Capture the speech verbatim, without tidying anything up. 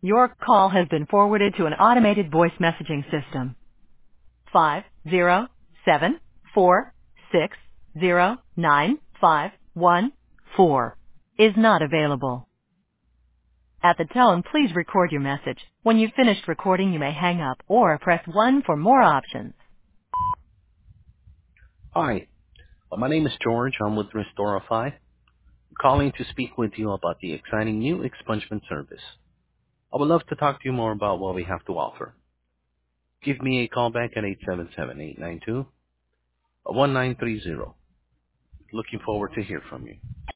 Your call has been forwarded to an automated voice messaging system. Five zero seven four six zero nine five one four is not available. At the tone, please record your message. When you've finished recording, you may hang up or press one for more options. Hi, uh, my name is George. I'm with Restorify. I'm calling to speak with you about the exciting new expungement service. I would love to talk to you more about what we have to offer. Give me a call back at eight seven seven, eight nine two, one nine three zero. Looking forward to hear from you.